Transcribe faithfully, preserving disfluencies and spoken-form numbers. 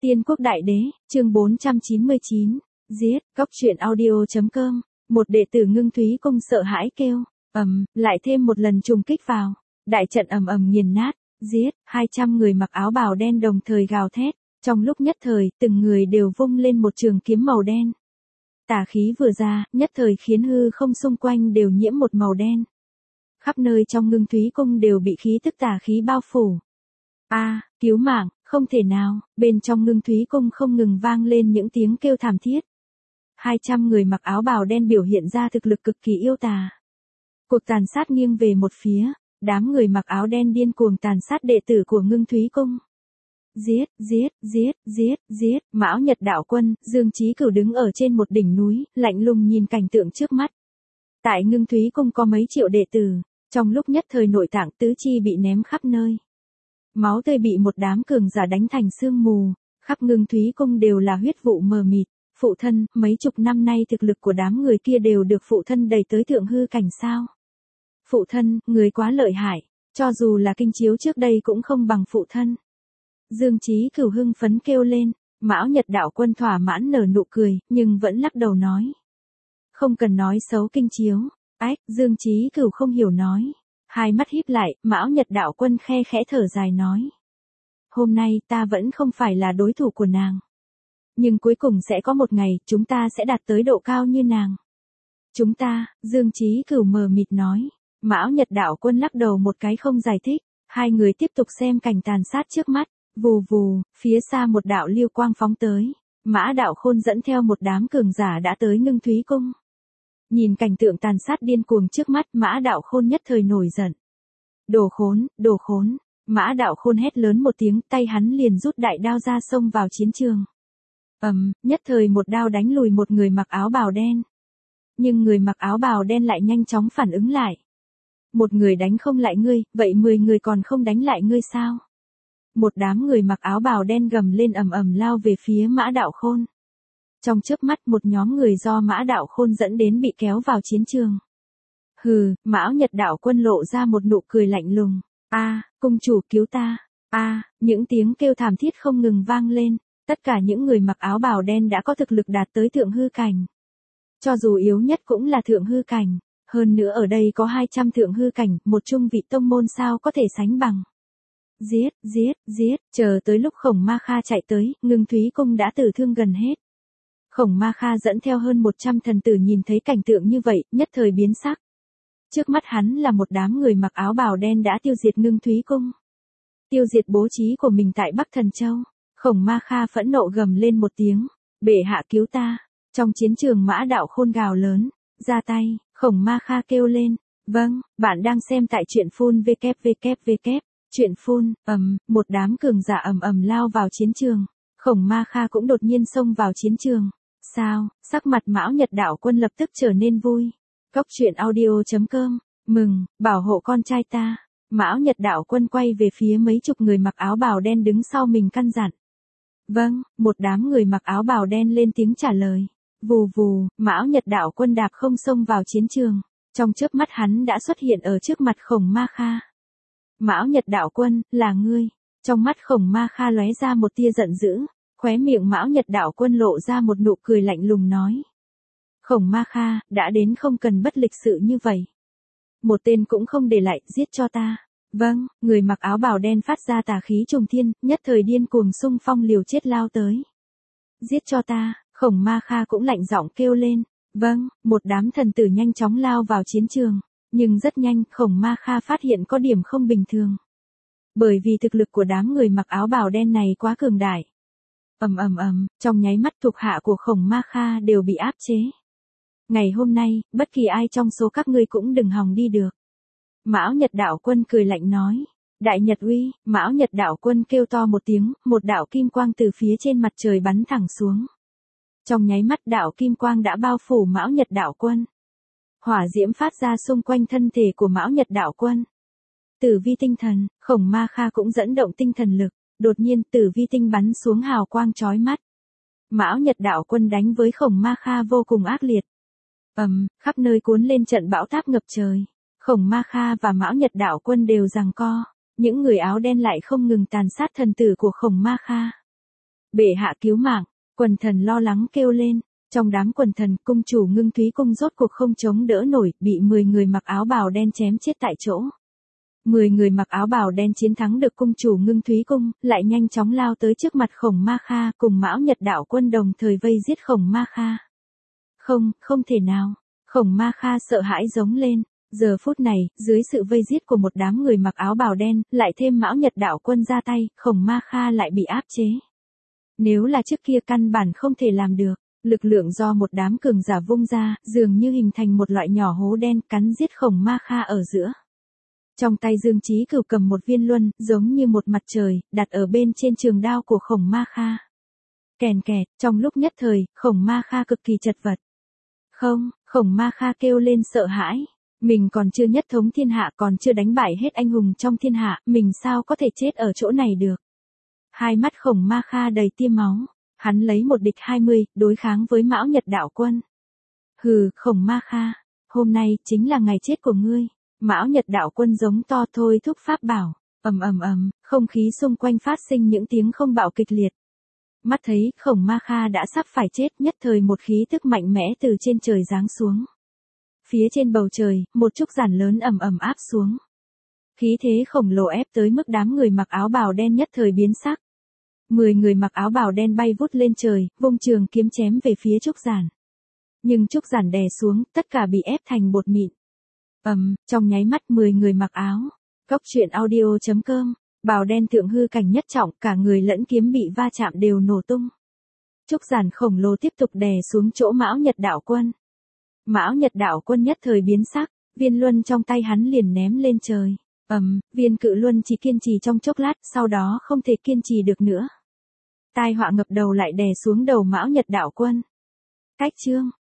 Tiên quốc đại đế, chương bốn trăm chín mươi chín, giết, cóc truyện audio.com, một đệ tử Ngưng Thúy Cung sợ hãi kêu, ầm, lại thêm một lần trùng kích vào, đại trận ầm ầm nghiền nát, giết, hai trăm người mặc áo bào đen đồng thời gào thét, trong lúc nhất thời, từng người đều vung lên một trường kiếm màu đen. Tà khí vừa ra, nhất thời khiến hư không xung quanh đều nhiễm một màu đen. Khắp nơi trong Ngưng Thúy Cung đều bị khí tức tà khí bao phủ. A, cứu mạng, không thể nào, bên trong Ngưng Thúy Cung không ngừng vang lên những tiếng kêu thảm thiết. hai trăm người mặc áo bào đen biểu hiện ra thực lực cực kỳ yêu tà. Cuộc tàn sát nghiêng về một phía, đám người mặc áo đen điên cuồng tàn sát đệ tử của Ngưng Thúy Cung. Giết, giết, giết, giết, giết, Mão Nhật Đạo Quân, Dương Chí Cửu đứng ở trên một đỉnh núi, lạnh lùng nhìn cảnh tượng trước mắt. Tại Ngưng Thúy Cung có mấy triệu đệ tử, trong lúc nhất thời nội tạng tứ chi bị ném khắp nơi. Máu tươi bị một đám cường giả đánh thành sương mù, khắp Ngưng Thúy Cung đều là huyết vụ mờ mịt. Phụ thân, mấy chục năm nay thực lực của đám người kia đều được phụ thân đẩy tới thượng hư cảnh sao? Phụ thân, người quá lợi hại, cho dù là kinh chiếu trước đây cũng không bằng phụ thân. Dương Chí Cửu hưng phấn kêu lên, Mão Nhật Đạo Quân thỏa mãn nở nụ cười, nhưng vẫn lắc đầu nói. Không cần nói xấu kinh chiếu, ách, Dương Chí Cửu không hiểu nói. Hai mắt híp lại, Mão Nhật Đạo Quân khe khẽ thở dài nói. Hôm nay ta vẫn không phải là đối thủ của nàng. Nhưng cuối cùng sẽ có một ngày, chúng ta sẽ đạt tới độ cao như nàng. Chúng ta, Dương Chí Cửu mờ mịt nói. Mão Nhật Đạo Quân lắc đầu một cái không giải thích. Hai người tiếp tục xem cảnh tàn sát trước mắt. Vù vù, phía xa một đạo lưu quang phóng tới. Mã Đạo Khôn dẫn theo một đám cường giả đã tới Ngưng Thúy Cung. Nhìn cảnh tượng tàn sát điên cuồng trước mắt, Mã Đạo Khôn nhất thời nổi giận. Đồ khốn, đồ khốn. Mã Đạo Khôn hét lớn một tiếng, tay hắn liền rút đại đao ra xông vào chiến trường. Ầm, um, nhất thời một đao đánh lùi một người mặc áo bào đen. Nhưng người mặc áo bào đen lại nhanh chóng phản ứng lại. Một người đánh không lại ngươi, vậy mười người còn không đánh lại ngươi sao? Một đám người mặc áo bào đen gầm lên ầm ầm lao về phía Mã Đạo Khôn. Trong chớp mắt một nhóm người do Mã Đạo Khôn dẫn đến bị kéo vào chiến trường. Hừ, Mão Nhật Đạo Quân lộ ra một nụ cười lạnh lùng. A, cung chủ cứu ta. A, những tiếng kêu thảm thiết không ngừng vang lên. Tất cả những người mặc áo bào đen đã có thực lực đạt tới thượng hư cảnh. Cho dù yếu nhất cũng là thượng hư cảnh. Hơn nữa ở đây có hai trăm thượng hư cảnh, một trung vị tông môn sao có thể sánh bằng. Giết, giết, giết, chờ tới lúc Khổng Ma Kha chạy tới, Ngưng Thúy Cung đã tử thương gần hết. Khổng Ma Kha dẫn theo hơn một trăm thần tử nhìn thấy cảnh tượng như vậy, nhất thời biến sắc. Trước mắt hắn là một đám người mặc áo bào đen đã tiêu diệt Ngưng Thúy Cung. Tiêu diệt bố trí của mình tại Bắc Thần Châu. Khổng Ma Kha phẫn nộ gầm lên một tiếng, bệ hạ cứu ta. Trong chiến trường Mã Đạo Khôn gào lớn, ra tay, Khổng Ma Kha kêu lên, vâng, bạn đang xem tại truyện phun www. Truyện phun, ầm, một đám cường giả ầm ầm lao vào chiến trường. Khổng Ma Kha cũng đột nhiên xông vào chiến trường. Sao, sắc mặt Mão Nhật Đạo Quân lập tức trở nên vui. Cóc truyện audio.com, mừng, bảo hộ con trai ta. Mão Nhật Đạo Quân quay về phía mấy chục người mặc áo bào đen đứng sau mình căn dặn. Vâng, một đám người mặc áo bào đen lên tiếng trả lời. Vù vù, Mão Nhật Đạo Quân đạp không xông vào chiến trường. Trong chớp mắt hắn đã xuất hiện ở trước mặt Khổng Ma Kha. Mão Nhật Đạo Quân, là ngươi. Trong mắt Khổng Ma Kha lóe ra một tia giận dữ, khóe miệng Mão Nhật Đạo Quân lộ ra một nụ cười lạnh lùng nói. Khổng Ma Kha, đã đến không cần bất lịch sự như vậy. Một tên cũng không để lại, giết cho ta. Vâng, người mặc áo bào đen phát ra tà khí trùng thiên, nhất thời điên cuồng xung phong liều chết lao tới. Giết cho ta, Khổng Ma Kha cũng lạnh giọng kêu lên. Vâng, một đám thần tử nhanh chóng lao vào chiến trường. Nhưng rất nhanh, Khổng Ma Kha phát hiện có điểm không bình thường. Bởi vì thực lực của đám người mặc áo bào đen này quá cường đại. Ầm ầm ầm, trong nháy mắt thuộc hạ của Khổng Ma Kha đều bị áp chế. Ngày hôm nay, bất kỳ ai trong số các ngươi cũng đừng hòng đi được. Mão Nhật Đạo Quân cười lạnh nói. Đại Nhật uy, Mão Nhật Đạo Quân kêu to một tiếng, một đạo kim quang từ phía trên mặt trời bắn thẳng xuống. Trong nháy mắt đạo kim quang đã bao phủ Mão Nhật Đạo Quân. Hỏa diễm phát ra xung quanh thân thể của Mão Nhật Đạo Quân. Tử vi tinh thần, Khổng Ma Kha cũng dẫn động tinh thần lực, đột nhiên tử vi tinh bắn xuống hào quang chói mắt. Mão Nhật Đạo Quân đánh với Khổng Ma Kha vô cùng ác liệt. Ầm, um, khắp nơi cuốn lên trận bão táp ngập trời. Khổng Ma Kha và Mão Nhật Đạo Quân đều giằng co, những người áo đen lại không ngừng tàn sát thần tử của Khổng Ma Kha. Bệ hạ cứu mạng, quần thần lo lắng kêu lên. Trong đám quần thần, cung chủ Ngưng Thúy Cung rốt cuộc không chống đỡ nổi, bị mười người mặc áo bào đen chém chết tại chỗ. mười người mặc áo bào đen chiến thắng được cung chủ Ngưng Thúy Cung, lại nhanh chóng lao tới trước mặt Khổng Ma Kha, cùng Mão Nhật đạo quân đồng thời vây giết Khổng Ma Kha. Không, không thể nào. Khổng Ma Kha sợ hãi giống lên. Giờ phút này, dưới sự vây giết của một đám người mặc áo bào đen, lại thêm Mão Nhật đạo quân ra tay, Khổng Ma Kha lại bị áp chế. Nếu là trước kia căn bản không thể làm được, lực lượng do một đám cường giả vung ra, dường như hình thành một loại nhỏ hố đen cắn giết Khổng Ma Kha ở giữa. Trong tay Dương Chí Cửu cầm một viên luân, giống như một mặt trời, đặt ở bên trên trường đao của Khổng Ma Kha. Kèn kẹt, trong lúc nhất thời, Khổng Ma Kha cực kỳ chật vật. Không, Khổng Ma Kha kêu lên sợ hãi. Mình còn chưa nhất thống thiên hạ, còn chưa đánh bại hết anh hùng trong thiên hạ, mình sao có thể chết ở chỗ này được. Hai mắt Khổng Ma Kha đầy tia máu. Hắn lấy một địch hai mươi, đối kháng với Mão Nhật đạo quân. Hừ, Khổng Ma Kha, hôm nay chính là ngày chết của ngươi. Mão Nhật đạo quân giống to thôi thúc pháp bảo, ầm ầm ầm, không khí xung quanh phát sinh những tiếng không bạo kịch liệt. Mắt thấy Khổng Ma Kha đã sắp phải chết, nhất thời một khí tức mạnh mẽ từ trên trời giáng xuống. Phía trên bầu trời, một trúc giản lớn ầm ầm áp xuống. Khí thế khổng lồ ép tới mức đám người mặc áo bào đen nhất thời biến sắc. Mười người mặc áo bào đen bay vút lên trời, vung trường kiếm chém về phía trúc giản. Nhưng trúc giản đè xuống, tất cả bị ép thành bột mịn. Ầm, um, trong nháy mắt mười người mặc áo. Cốc truyện audio chấm com, bào đen thượng hư cảnh nhất trọng, cả người lẫn kiếm bị va chạm đều nổ tung. Trúc giản khổng lồ tiếp tục đè xuống chỗ Mão Nhật đạo quân. Mão Nhật đạo quân nhất thời biến sắc, viên luân trong tay hắn liền ném lên trời. Ầm, um, viên cự luân chỉ kiên trì trong chốc lát, sau đó không thể kiên trì được nữa. Tai họa ngập đầu lại đè xuống đầu Mão Nhật đạo quân. Cách chương